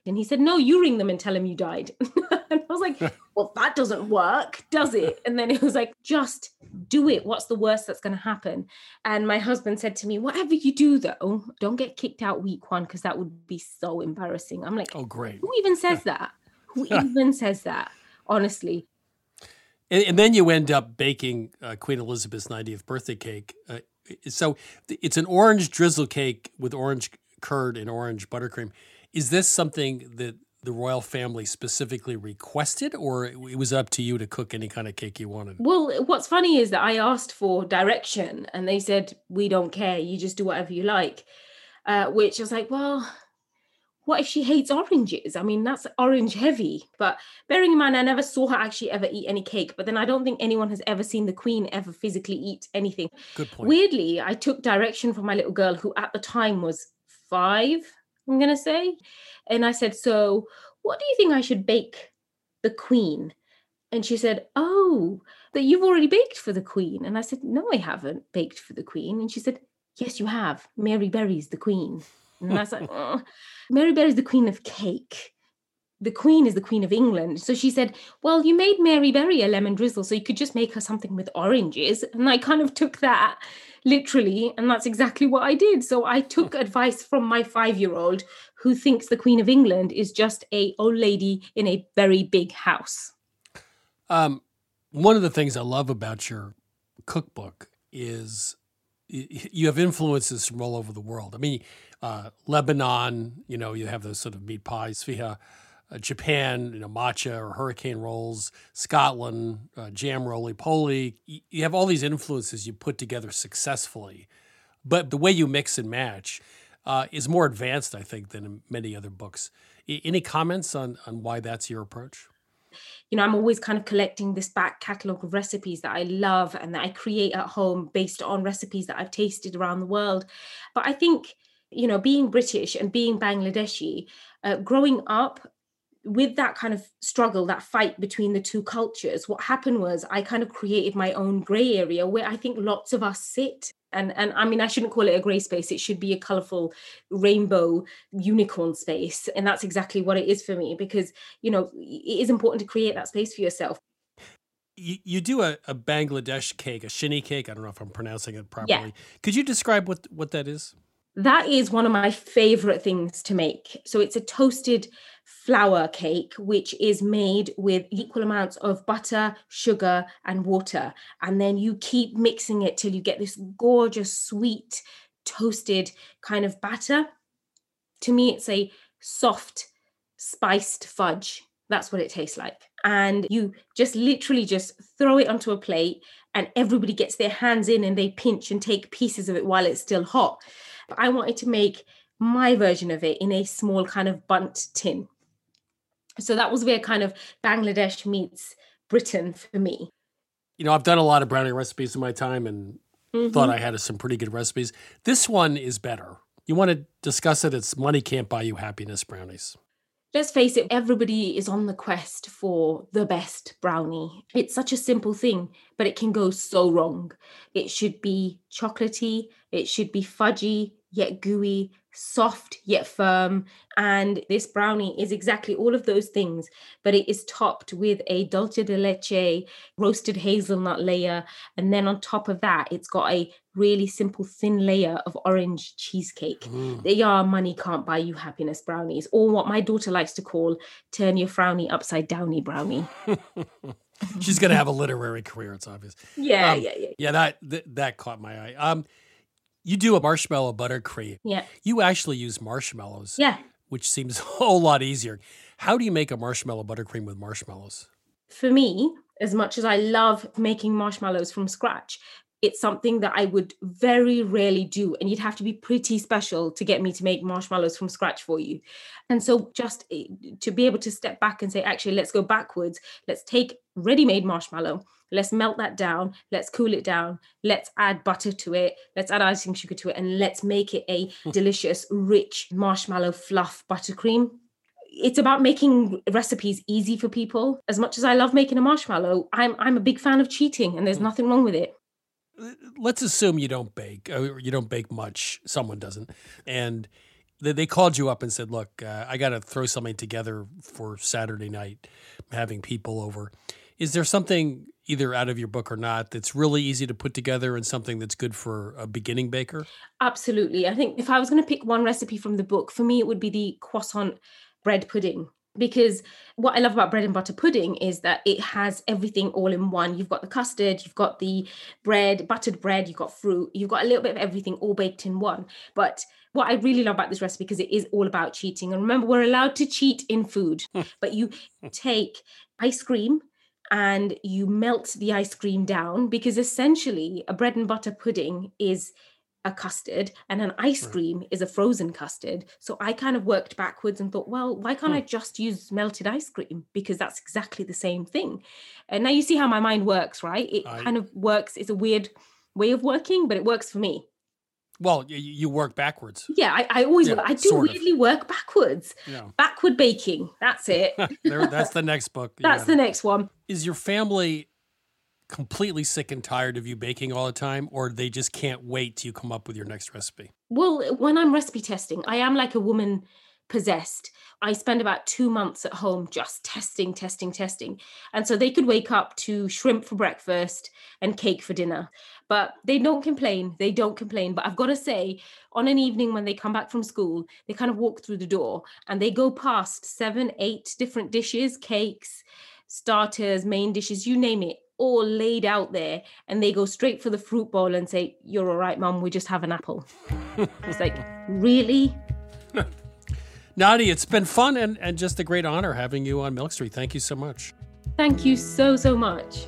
And he said, no, you ring them and tell them you died. And I was like, well, that doesn't work, does it? And then it was like, just do it. What's the worst that's going to happen? And my husband said to me, whatever you do, though, don't get kicked out week 1, because that would be so embarrassing. I'm like, oh, great. Who even says that? Who even says that? Honestly. And then you end up baking Queen Elizabeth's 90th birthday cake. So it's an orange drizzle cake with orange curd and orange buttercream. Is this something that the royal family specifically requested, or it was up to you to cook any kind of cake you wanted? Well, what's funny is that I asked for direction and they said, we don't care. You just do whatever you like. Which I was like, well, what if she hates oranges? I mean, that's orange heavy. But bearing in mind, I never saw her actually ever eat any cake. But then I don't think anyone has ever seen the Queen ever physically eat anything. Good point. Weirdly, I took direction from my little girl, who at the time was 5, I'm going to say. And I said, so what do you think I should bake the Queen? And she said, oh, that you've already baked for the Queen. And I said, no, I haven't baked for the Queen. And she said, yes, you have. Mary Berry's the Queen. And I was like, oh, Mary Berry's the Queen of cake. The Queen is the Queen of England. So she said, well, you made Mary Berry a lemon drizzle, so you could just make her something with oranges. And I kind of took that literally, and that's exactly what I did. So I took advice from my 5-year-old who thinks the Queen of England is just a old lady in a very big house. One of the things I love about your cookbook is you have influences from all over the world. I mean, Lebanon, you have those sort of meat pies. Japan, matcha or hurricane rolls. Scotland, jam roly-poly. You have all these influences you put together successfully. But the way you mix and match is more advanced, I think, than in many other books. Any comments on why that's your approach? I'm always kind of collecting this back catalogue of recipes that I love and that I create at home based on recipes that I've tasted around the world. But I think, being British and being Bangladeshi, growing up with that kind of struggle, that fight between the two cultures, what happened was I kind of created my own grey area where I think lots of us sit. And I mean, I shouldn't call it a grey space. It should be a colourful rainbow unicorn space. And that's exactly what it is for me, because, it is important to create that space for yourself. You do a Bangladesh cake, a shinny cake. I don't know if I'm pronouncing it properly. Yeah. Could you describe what that is? That is one of my favorite things to make. So it's a toasted flour cake, which is made with equal amounts of butter, sugar, and water. And then you keep mixing it till you get this gorgeous, sweet, toasted kind of batter. To me, it's a soft, spiced fudge. That's what it tastes like. And you just literally just throw it onto a plate and everybody gets their hands in and they pinch and take pieces of it while it's still hot. But I wanted to make my version of it in a small kind of bundt tin. So that was where kind of Bangladesh meets Britain for me. I've done a lot of brownie recipes in my time and thought I had some pretty good recipes. This one is better. You want to discuss it? It's Money Can't Buy You Happiness brownies. Let's face it, everybody is on the quest for the best brownie. It's such a simple thing, but it can go so wrong. It should be chocolatey, it should be fudgy, yet gooey, soft, yet firm. And this brownie is exactly all of those things, but it is topped with a dulce de leche, roasted hazelnut layer. And then on top of that, it's got a really simple thin layer of orange cheesecake. They are money can't buy you happiness brownies, or what my daughter likes to call turn your frowny upside downy brownie. She's going to have a literary career, it's obvious. Yeah. That caught my eye. You do a marshmallow buttercream. Yeah. You actually use marshmallows. Yeah. Which seems a whole lot easier. How do you make a marshmallow buttercream with marshmallows? For me, as much as I love making marshmallows from scratch, it's something that I would very rarely do. And you'd have to be pretty special to get me to make marshmallows from scratch for you. And so just to be able to step back and say, actually, let's go backwards. Let's take ready-made marshmallow. Let's melt that down. Let's cool it down. Let's add butter to it. Let's add icing sugar to it. And let's make it a delicious, rich marshmallow fluff buttercream. It's about making recipes easy for people. As much as I love making a marshmallow, I'm a big fan of cheating, and there's nothing wrong with it. Let's assume you don't bake, or you don't bake much. Someone doesn't. And They called you up and said, look, I got to throw something together for Saturday night, having people over. Is there something, either out of your book or not, that's really easy to put together and something that's good for a beginning baker? Absolutely. I think if I was going to pick one recipe from the book, for me, it would be the croissant bread pudding. Because what I love about bread and butter pudding is that it has everything all in one. You've got the custard, you've got the bread, buttered bread, you've got fruit, you've got a little bit of everything all baked in one. But what I really love about this recipe, because it is all about cheating. And remember, we're allowed to cheat in food, but you take ice cream and you melt the ice cream down, because essentially a bread and butter pudding is a custard and an ice cream is a frozen custard. So I kind of worked backwards and thought, well, why can't I just use melted ice cream? Because that's exactly the same thing. And now you see how my mind works, right? It kind of works. It's a weird way of working, but it works for me. Well, you work backwards. Yeah, I always work. I do weirdly work backwards. Yeah. Backward baking. That's it. That's the next book. That's the next one. Is your family completely sick and tired of you baking all the time, or they just can't wait till you come up with your next recipe? Well, when I'm recipe testing, I am like a woman possessed. I spend about 2 months at home just testing. And so they could wake up to shrimp for breakfast and cake for dinner. But they don't complain. But I've got to say, on an evening when they come back from school, they kind of walk through the door and they go past 7-8 different dishes, cakes, starters, main dishes, you name it, all laid out there, and they go straight for the fruit bowl and say, "You're all right, Mum, we just have an apple." It's like, really? Nadia, it's been fun and just a great honor having you on Milk Street. Thank you so much. Thank you so much.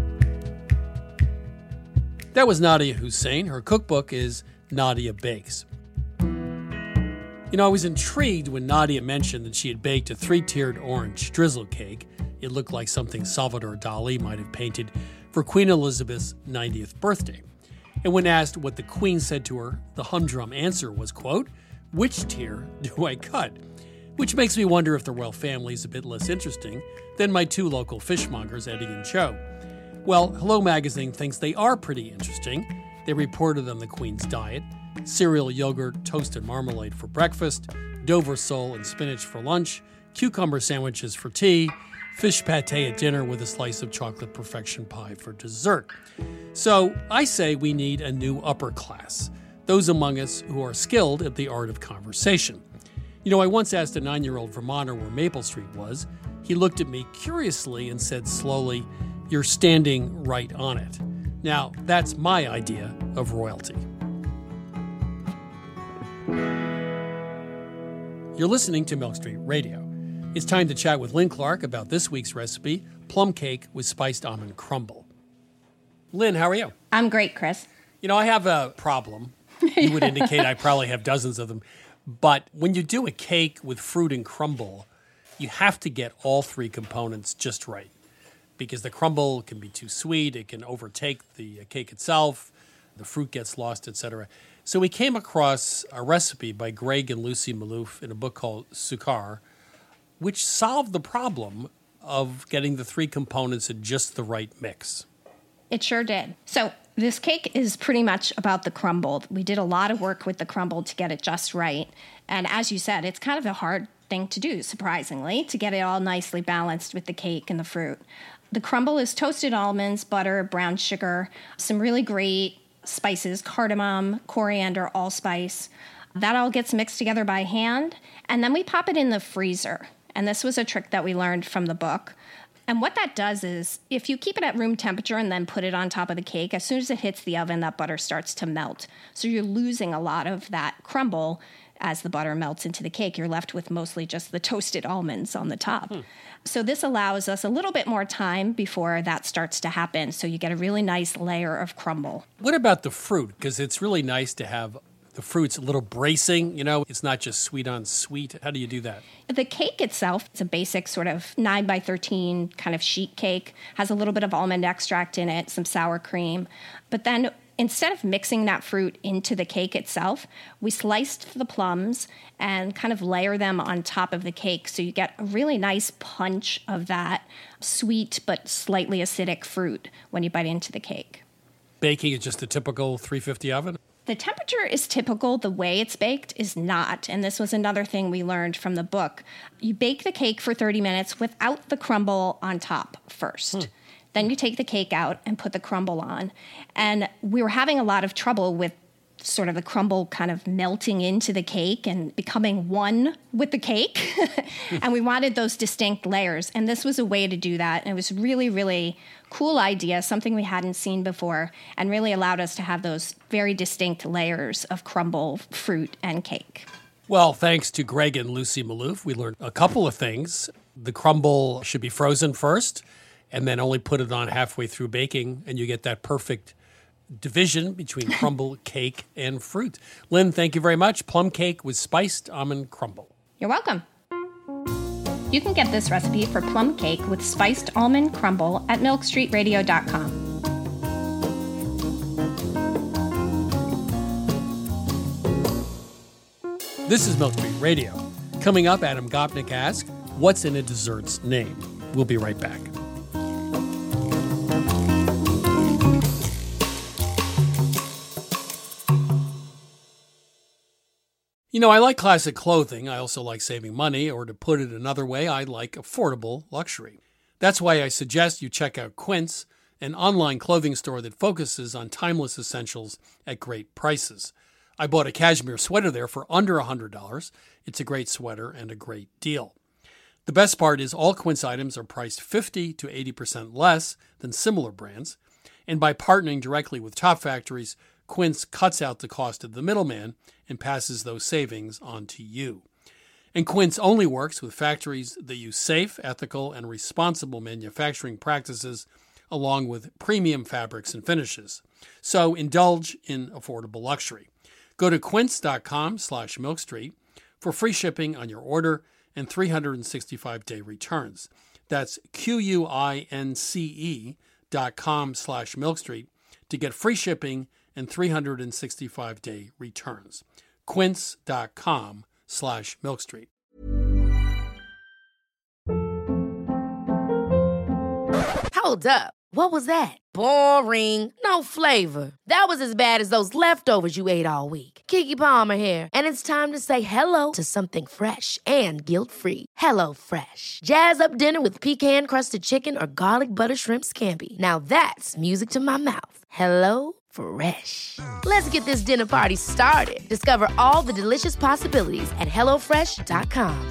That was Nadia Hussain. Her cookbook is Nadia Bakes. You know, I was intrigued when Nadia mentioned that she had baked a 3-tiered orange drizzle cake. It looked like something Salvador Dali might have painted for Queen Elizabeth's 90th birthday. And when asked what the Queen said to her, the humdrum answer was, quote, "Which tier do I cut?" Which makes me wonder if the royal family is a bit less interesting than my 2 local fishmongers, Eddie and Joe. Well, Hello Magazine thinks they are pretty interesting. They reported on the Queen's diet: cereal, yogurt, toasted marmalade for breakfast, Dover sole and spinach for lunch, cucumber sandwiches for tea, fish pate at dinner with a slice of chocolate perfection pie for dessert. So I say we need a new upper class, those among us who are skilled at the art of conversation. You know, I once asked a 9-year-old Vermonter where Maple Street was. He looked at me curiously and said slowly, "You're standing right on it." Now, that's my idea of royalty. You're listening to Milk Street Radio. It's time to chat with Lynn Clark about this week's recipe, plum cake with spiced almond crumble. Lynn, how are you? I'm great, Chris. You know, I have a problem. You would indicate I probably have dozens of them. But when you do a cake with fruit and crumble, you have to get all 3 components just right. Because the crumble can be too sweet, it can overtake the cake itself, the fruit gets lost, etc. So we came across a recipe by Greg and Lucy Maloof in a book called Sukar, which solved the problem of getting the 3 components in just the right mix. It sure did. So this cake is pretty much about the crumble. We did a lot of work with the crumble to get it just right. And as you said, it's kind of a hard thing to do, surprisingly, to get it all nicely balanced with the cake and the fruit. The crumble is toasted almonds, butter, brown sugar, some really great spices, cardamom, coriander, allspice. That all gets mixed together by hand, and then we pop it in the freezer. And this was a trick that we learned from the book. And what that does is, if you keep it at room temperature and then put it on top of the cake, as soon as it hits the oven, that butter starts to melt. So you're losing a lot of that crumble as the butter melts into the cake. You're left with mostly just the toasted almonds on the top. So this allows us a little bit more time before that starts to happen. So you get a really nice layer of crumble. What about the fruit? Because it's really nice to have the fruit's a little bracing, you know, it's not just sweet on sweet. How do you do that? The cake itself, it's a basic sort of 9x13 kind of sheet cake, has a little bit of almond extract in it, some sour cream. But then instead of mixing that fruit into the cake itself, we sliced the plums and kind of layer them on top of the cake. So you get a really nice punch of that sweet but slightly acidic fruit when you bite into the cake. Baking is just a typical 350 oven? The temperature is typical. The way it's baked is not. And this was another thing we learned from the book. You bake the cake for 30 minutes without the crumble on top first. Then you take the cake out and put the crumble on. And we were having a lot of trouble with sort of the crumble kind of melting into the cake and becoming one with the cake. And we wanted those distinct layers. And this was a way to do that. And it was really, really cool idea, something we hadn't seen before, and really allowed us to have those very distinct layers of crumble, fruit, and cake. Well, thanks to Greg and Lucy Maloof, we learned a couple of things. The crumble should be frozen first, and then only put it on halfway through baking, and you get that perfect division between crumble, cake, and fruit. Lynn, thank you very much. Plum cake with spiced almond crumble. You're welcome. You can get this recipe for plum cake with spiced almond crumble at milkstreetradio.com. This is Milk Street Radio. Coming up, Adam Gopnik asks, what's in a dessert's name? We'll be right back. You know, I like classic clothing. I also like saving money, or to put it another way, I like affordable luxury. That's why I suggest you check out Quince, an online clothing store that focuses on timeless essentials at great prices. I bought a cashmere sweater there for under $100. It's a great sweater and a great deal. The best part is all Quince items are priced 50 to 80% less than similar brands. And by partnering directly with top factories, Quince cuts out the cost of the middleman and passes those savings on to you. And Quince only works with factories that use safe, ethical, and responsible manufacturing practices, along with premium fabrics and finishes. So indulge in affordable luxury. Go to quince.com/milkstreet for free shipping on your order and 365-day returns. That's QUINCE.com/milkstreet to get free shipping and 365-day returns. Quince.com/milkstreet. Hold up. What was that? Boring. No flavor. That was as bad as those leftovers you ate all week. Keke Palmer here, and it's time to say hello to something fresh and guilt-free. HelloFresh. Jazz up dinner with pecan-crusted chicken or garlic butter shrimp scampi. Now that's music to my mouth. HelloFresh. Let's get this dinner party started. Discover all the delicious possibilities at HelloFresh.com.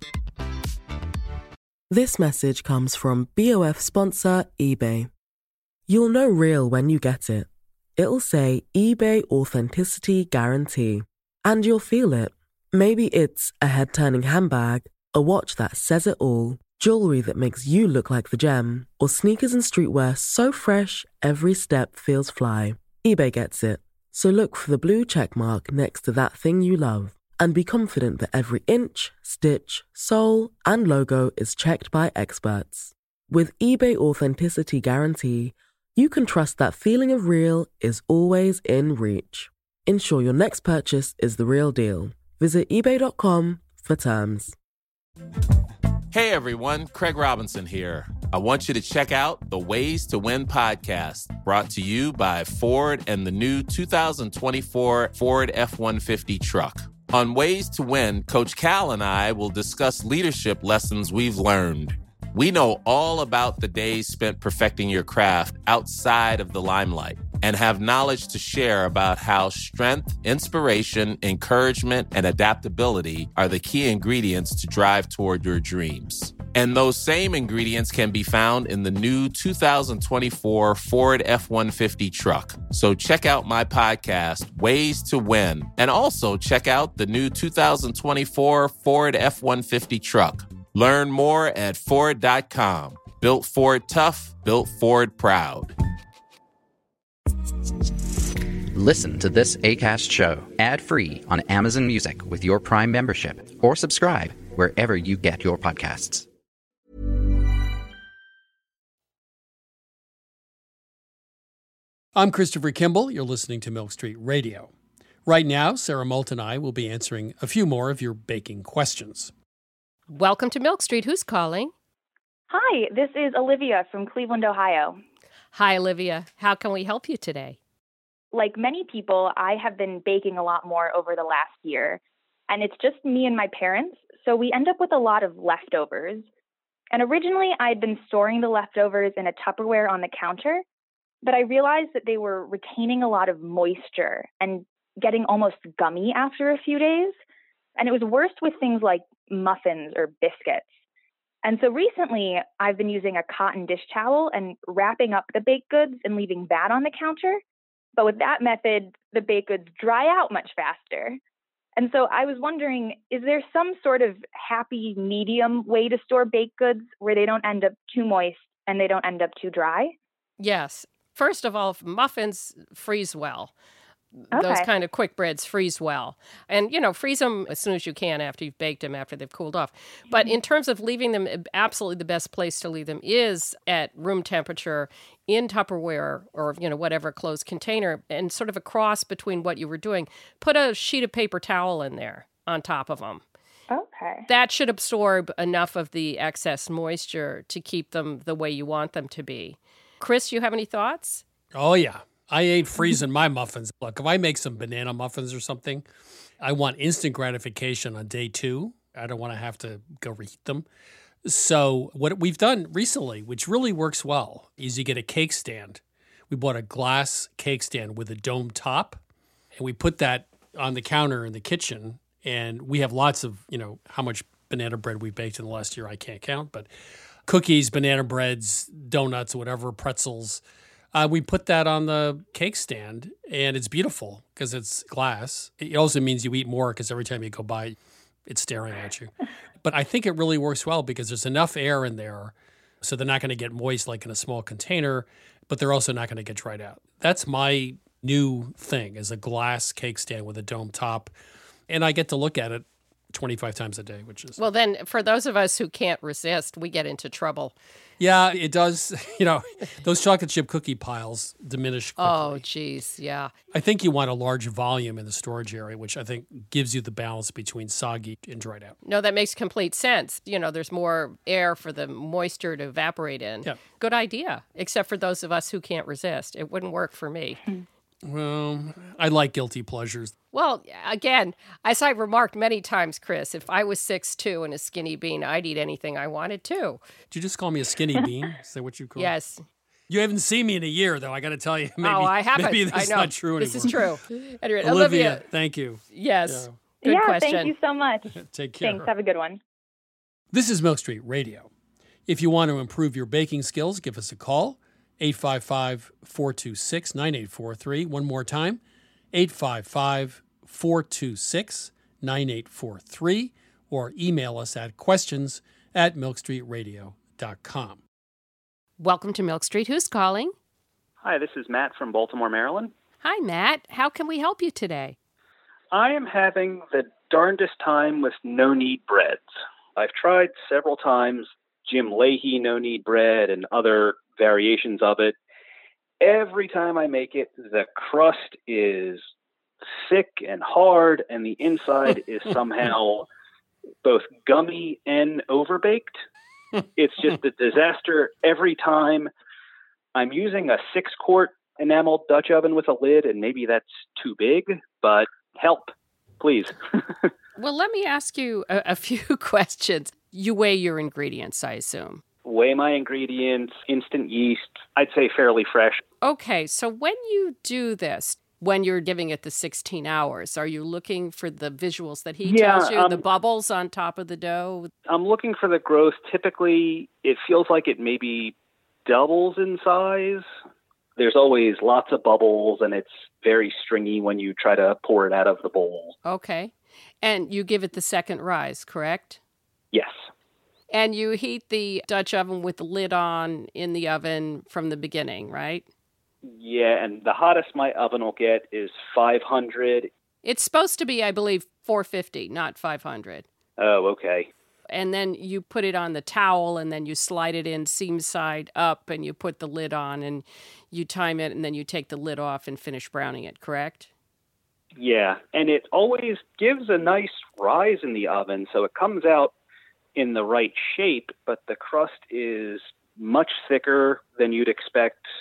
This message comes from BOF sponsor eBay. You'll know real when you get it. It'll say eBay Authenticity Guarantee. And you'll feel it. Maybe it's a head-turning handbag, a watch that says it all, jewelry that makes you look like the gem, or sneakers and streetwear so fresh every step feels fly. eBay gets it. So look for the blue check mark next to that thing you love. And be confident that every inch, stitch, sole, and logo is checked by experts. With eBay Authenticity Guarantee, you can trust that feeling of real is always in reach. Ensure your next purchase is the real deal. Visit eBay.com for terms. Hey everyone, Craig Robinson here. I want you to check out the Ways to Win podcast, brought to you by Ford and the new 2024 Ford F-150 truck. On Ways to Win, Coach Cal and I will discuss leadership lessons we've learned. We know all about the days spent perfecting your craft outside of the limelight and have knowledge to share about how strength, inspiration, encouragement, and adaptability are the key ingredients to drive toward your dreams. And those same ingredients can be found in the new 2024 Ford F-150 truck. So check out my podcast, Ways to Win, and also check out the new 2024 Ford F-150 truck. Learn more at Ford.com. Built Ford tough, built Ford proud. Listen to this Acast show ad-free on Amazon Music with your Prime membership, or subscribe wherever you get your podcasts. I'm Christopher Kimball. You're listening to Milk Street Radio. Right now, Sarah Molt and I will be answering a few more of your baking questions. Welcome to Milk Street. Who's calling? Hi, this is Olivia from Cleveland, Ohio. Hi, Olivia. How can we help you today? like many people, I have been baking a lot more over the last year, and it's just me and my parents, so we end up with a lot of leftovers. And originally, I'd been storing the leftovers in a Tupperware on the counter, but I realized that they were retaining a lot of moisture and getting almost gummy after a few days. And it was worse with things like muffins or biscuits. And so recently, I've been using a cotton dish towel and wrapping up the baked goods and leaving that on the counter. But with that method, the baked goods dry out much faster. And so I was wondering, is there some sort of happy medium way to store baked goods where they don't end up too moist and they don't end up too dry? Yes. First of all, muffins freeze well. Okay. Those kind of quick breads freeze well. And, freeze them as soon as you can after you've baked them, after they've cooled off. But in terms of leaving them, absolutely the best place to leave them is at room temperature in Tupperware or, whatever closed container, and sort of a cross between what you were doing. Put a sheet of paper towel in there on top of them. Okay. That should absorb enough of the excess moisture to keep them the way you want them to be. Chris, you have any thoughts? Oh, yeah. I ate freezing my muffins. Look, if I make some banana muffins or something, I want instant gratification on day 2. I don't want to have to go reheat them. So what we've done recently, which really works well, is you get a cake stand. We bought a glass cake stand with a dome top, and we put that on the counter in the kitchen. And we have lots of, how much banana bread we baked in the last year, I can't count, but cookies, banana breads, donuts, whatever, pretzels. We put that on the cake stand, and it's beautiful because it's glass. It also means you eat more because every time you go by, it's staring at you. But I think it really works well because there's enough air in there so they're not going to get moist like in a small container, but they're also not going to get dried out. That's my new thing, is a glass cake stand with a dome top, and I get to look at it 25 times a day, which is... Well, then, for those of us who can't resist, we get into trouble. Yeah, it does. Those chocolate chip cookie piles diminish quickly. Oh, geez, yeah. I think you want a large volume in the storage area, which I think gives you the balance between soggy and dried out. No, that makes complete sense. There's more air for the moisture to evaporate in. Yeah. Good idea, except for those of us who can't resist. It wouldn't work for me. Well, I like guilty pleasures. Well, again, as I remarked many times, Chris, if I was 6'2" and a skinny bean, I'd eat anything I wanted to. Did you just call me a skinny bean? Is that what you call me? Yes. You haven't seen me in a year, though. I got to tell you. Maybe, I haven't. Maybe this is not true anymore. This is true. Anyway, Olivia, thank you. Yes. Good question. Thank you so much. Take care. Thanks. Have a good one. This is Milk Street Radio. If you want to improve your baking skills, give us a call. 855-426-9843. One more time, 855-426-9843, or email us at questions@milkstreetradio.com. Welcome to Milk Street. Who's calling? Hi, this is Matt from Baltimore, Maryland. Hi, Matt. How can we help you today? I am having the darndest time with no-knead breads. I've tried several times Jim Leahy no-knead bread and other variations of it. Every time I make it, the crust is thick and hard, and the inside is somehow both gummy and overbaked. It's just a disaster every time. I'm using a 6-quart enameled Dutch oven with a lid, and maybe that's too big, but help, please. Well, let me ask you a few questions. You weigh your ingredients, I assume. Weigh my ingredients, instant yeast, I'd say fairly fresh. Okay, so when you do this, when you're giving it the 16 hours, are you looking for the visuals that he tells you, the bubbles on top of the dough? I'm looking for the growth. Typically, it feels like it maybe doubles in size. There's always lots of bubbles, and it's very stringy when you try to pour it out of the bowl. Okay. And you give it the second rise, correct? Yes. And you heat the Dutch oven with the lid on in the oven from the beginning, right? Yeah, and the hottest my oven will get is 500. It's supposed to be, I believe, 450, not 500. Oh, okay. And then you put it on the towel, and then you slide it in seam side up, and you put the lid on, and you time it, and then you take the lid off and finish browning it, correct? Yeah, and it always gives a nice rise in the oven, so it comes out in the right shape, but the crust is much thicker than you'd expect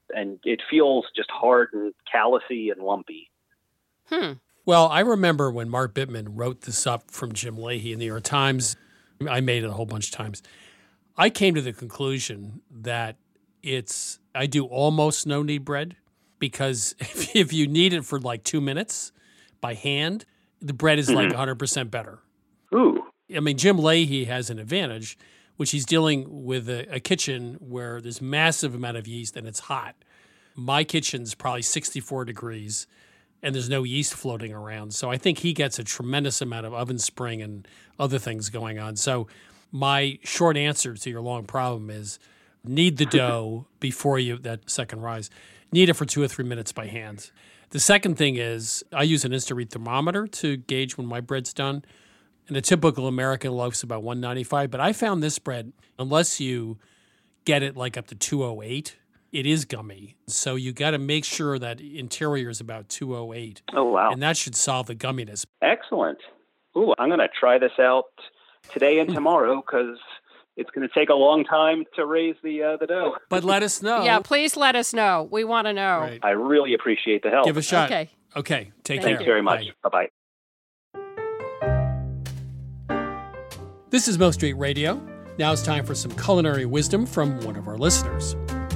and it feels just hard and callousy and lumpy. Well, I remember when Mark Bittman wrote this up from Jim Leahy in the New York Times. I made it a whole bunch of times. I came to the conclusion that I do almost no-knead bread because if you knead it for like 2 minutes by hand, the bread is like 100% better. Ooh. I mean, Jim Leahy has an advantage, which he's dealing with a kitchen where there's massive amount of yeast and it's hot. My kitchen's probably 64 degrees and there's no yeast floating around. So I think he gets a tremendous amount of oven spring and other things going on. So my short answer to your long problem is knead the dough before that second rise. Knead it for 2 or 3 minutes by hand. The second thing is I use an Insta-Read thermometer to gauge when my bread's done. And a typical American loaf's about 195. But I found this bread, unless you get it like up to 208, it is gummy. So you got to make sure that interior is about 208. Oh, wow. And that should solve the gumminess. Excellent. Ooh, I'm going to try this out today and tomorrow because it's going to take a long time to raise the dough. But let us know. Yeah, please let us know. We want to know. Right. I really appreciate the help. Give a shot. Okay. Take care. Thanks very much. Bye-bye. This is Milk Street Radio. Now it's time for some culinary wisdom from one of our listeners.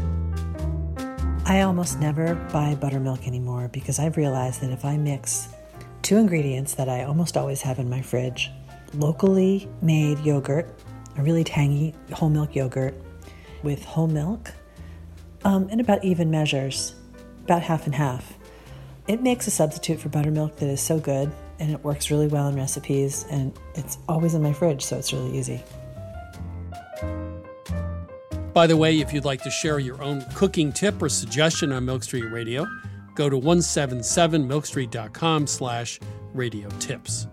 I almost never buy buttermilk anymore because I've realized that if I mix 2 ingredients that I almost always have in my fridge, locally made yogurt, a really tangy whole milk yogurt with whole milk, in about even measures, about half and half, it makes a substitute for buttermilk that is so good, and it works really well in recipes, and it's always in my fridge, so it's really easy. By the way, if you'd like to share your own cooking tip or suggestion on Milk Street Radio, go to 177milkstreet.com/radio tips.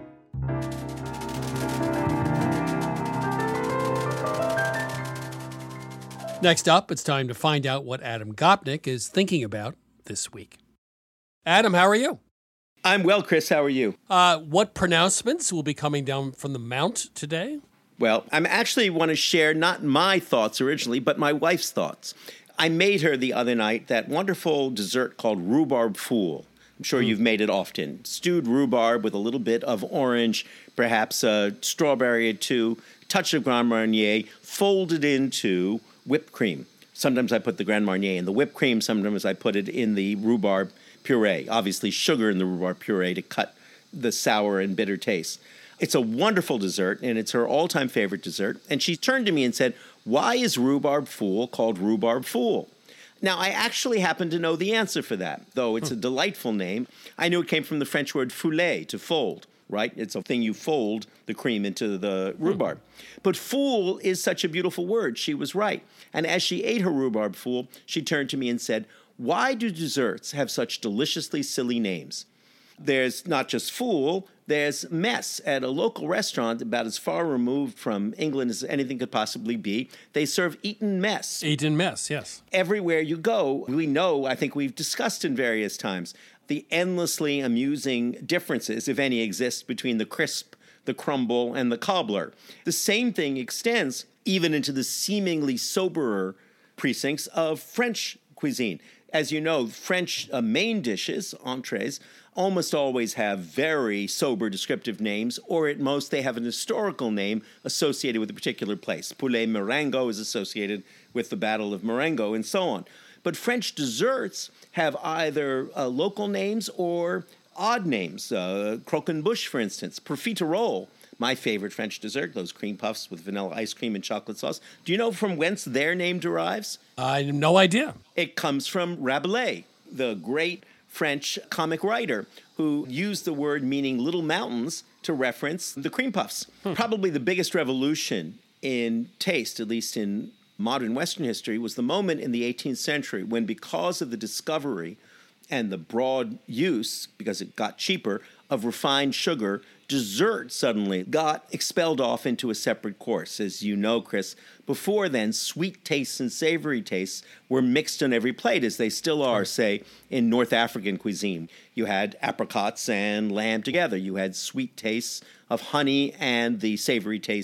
Next up, it's time to find out what Adam Gopnik is thinking about this week. Adam, how are you? I'm well, Chris. How are you? What pronouncements will be coming down from the Mount today? Well, I actually want to share not my thoughts originally, but my wife's thoughts. I made her the other night that wonderful dessert called rhubarb fool. I'm sure you've made it often. Stewed rhubarb with a little bit of orange, perhaps a strawberry or two, touch of Grand Marnier, folded into whipped cream. Sometimes I put the Grand Marnier in the whipped cream. Sometimes I put it in the rhubarb puree. Obviously, sugar in the rhubarb puree to cut the sour and bitter taste. It's a wonderful dessert, and it's her all-time favorite dessert. And she turned to me and said, "Why is rhubarb fool called rhubarb fool?" Now, I actually happen to know the answer for that, though it's a delightful name. I knew it came from the French word fouler, to fold, right? It's a thing you fold the cream into the rhubarb. But fool is such a beautiful word. She was right. And as she ate her rhubarb fool, she turned to me and said, "Why do desserts have such deliciously silly names? There's not just fool, there's mess. At a local restaurant about as far removed from England as anything could possibly be, they serve Eton mess. Eton mess, yes. Everywhere you go, we know, I think we've discussed in various times, the endlessly amusing differences, if any, exist between the crisp, the crumble, and the cobbler. The same thing extends even into the seemingly soberer precincts of French cuisine. As you know, French main dishes, entrees, almost always have very sober descriptive names, or at most they have an historical name associated with a particular place. Poulet Marengo is associated with the Battle of Marengo, and so on. But French desserts have either local names or odd names. Croquembouche, for instance. Profiterole, my favorite French dessert, those cream puffs with vanilla ice cream and chocolate sauce. Do you know from whence their name derives? I have no idea. It comes from Rabelais, the great French comic writer who used the word meaning little mountains to reference the cream puffs. Probably the biggest revolution in taste, at least in modern Western history, was the moment in the 18th century when, because of the discovery and the broad use, because it got cheaper, of refined sugar, dessert suddenly got expelled off into a separate course. As you know, Chris, before then, sweet tastes and savory tastes were mixed on every plate, as they still are, say, in North African cuisine. You had apricots and lamb together. You had sweet tastes of honey and the savory tastes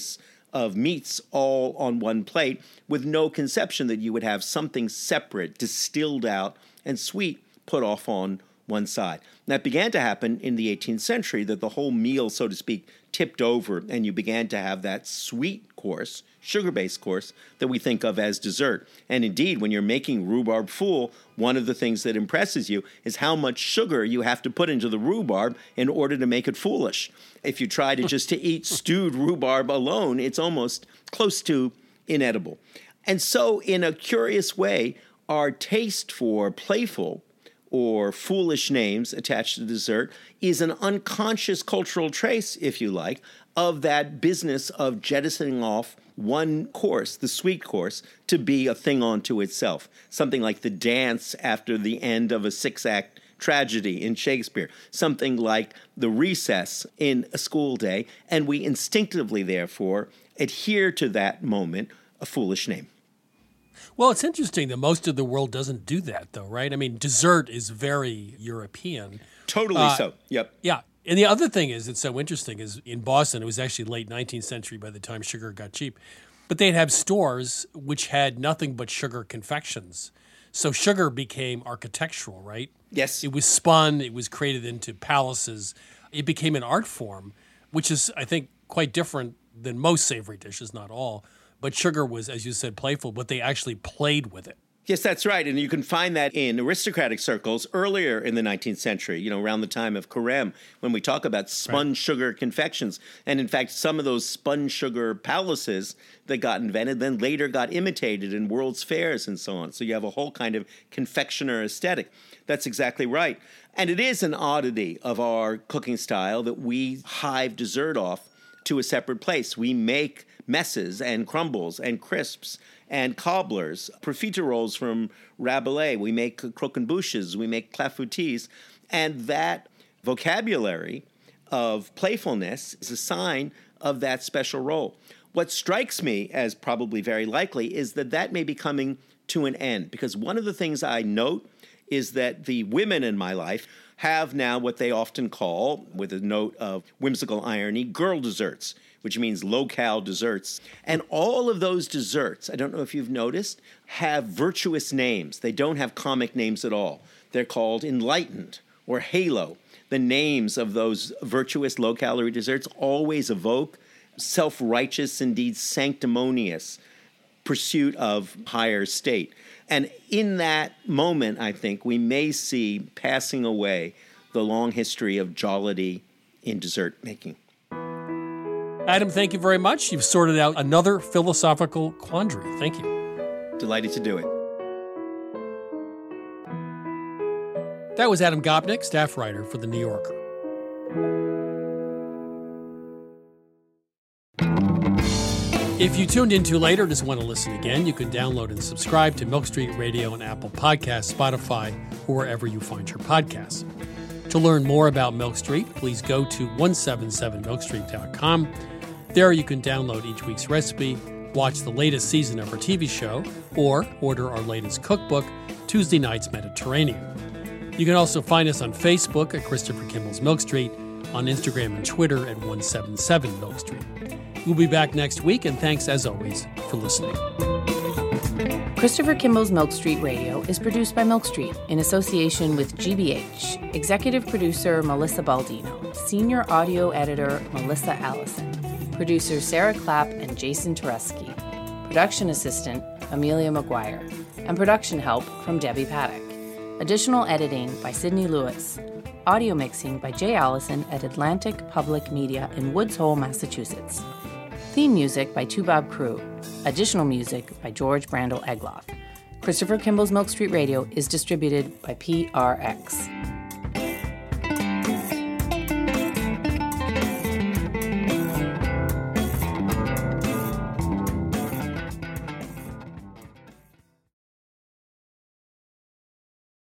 of meats all on one plate with no conception that you would have something separate, distilled out, and sweet put off on one side. And that began to happen in the 18th century, that the whole meal, so to speak, tipped over, and you began to have that sweet course, sugar-based course, that we think of as dessert. And indeed, when you're making rhubarb fool, one of the things that impresses you is how much sugar you have to put into the rhubarb in order to make it foolish. If you try to just to eat stewed rhubarb alone, it's almost close to inedible. And so, in a curious way, our taste for playful or foolish names attached to dessert is an unconscious cultural trace, if you like, of that business of jettisoning off one course, the sweet course, to be a thing unto itself. Something like the dance after the end of a 6-act tragedy in Shakespeare. Something like the recess in A School Day. And we instinctively, therefore, adhere to that moment, a foolish name. Well, it's interesting that most of the world doesn't do that, though, right? I mean, dessert is very European. Totally so. Yep. Yeah. And the other thing is, it's so interesting, is in Boston, it was actually late 19th century by the time sugar got cheap, but they'd have stores which had nothing but sugar confections. So sugar became architectural, right? Yes. It was spun, it was created into palaces. It became an art form, which is, I think, quite different than most savory dishes, not all. But sugar was, as you said, playful, but they actually played with it. Yes, that's right. And you can find that in aristocratic circles earlier in the 19th century, around the time of Carême, when we talk about spun sugar confections. And in fact, some of those spun sugar palaces that got invented then later got imitated in World's Fairs and so on. So you have a whole kind of confectioner aesthetic. That's exactly right. And it is an oddity of our cooking style that we hive dessert off to a separate place. We make messes and crumbles and crisps and cobblers, profiteroles from Rabelais. We make croquembouches, we make clafoutis. And that vocabulary of playfulness is a sign of that special role. What strikes me as probably very likely is that that may be coming to an end, because one of the things I note is that the women in my life have now what they often call, with a note of whimsical irony, girl desserts, which means locale desserts. And all of those desserts, I don't know if you've noticed, have virtuous names. They don't have comic names at all. They're called Enlightened or Halo. The names of those virtuous low-calorie desserts always evoke self-righteous, indeed sanctimonious pursuit of higher state. And in that moment, I think, we may see passing away the long history of jollity in dessert making. Adam, thank you very much. You've sorted out another philosophical quandary. Thank you. Delighted to do it. That was Adam Gopnik, staff writer for The New Yorker. If you tuned in too late or just want to listen again, you can download and subscribe to Milk Street Radio on Apple Podcasts, Spotify, or wherever you find your podcasts. To learn more about Milk Street, please go to 177milkstreet.com. There you can download each week's recipe, watch the latest season of our TV show, or order our latest cookbook, Tuesday Night's Mediterranean. You can also find us on Facebook at Christopher Kimball's Milk Street, on Instagram and Twitter at 177 Milk Street. We'll be back next week, and thanks as always for listening. Christopher Kimball's Milk Street Radio is produced by Milk Street in association with GBH, executive producer Melissa Baldino, senior audio editor Melissa Allison, producers Sarah Clapp and Jason Tereski, production assistant Amelia McGuire, and production help from Debbie Paddock. Additional editing by Sydney Lewis. Audio mixing by Jay Allison at Atlantic Public Media in Woods Hole, Massachusetts. Theme music by Toubab Crew. Additional music by George Brandel Egloff. Christopher Kimball's Milk Street Radio is distributed by PRX.